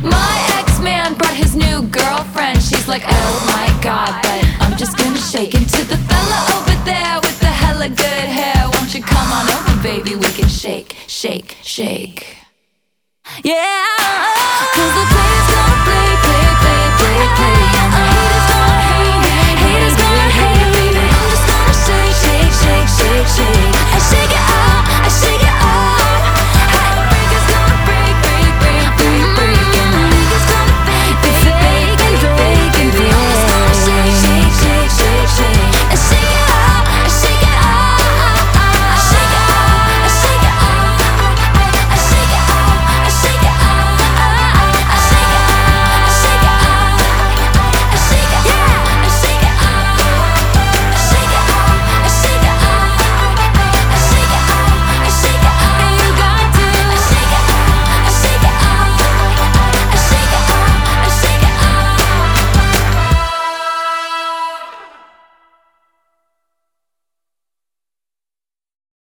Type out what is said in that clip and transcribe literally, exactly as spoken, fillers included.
My ex-man brought his new girlfriend. She's like, oh my god, but I'm just gonna shake into the fella over there with the hella good hair. Won't you come on over, baby? We can shake, shake, shake. Yeah.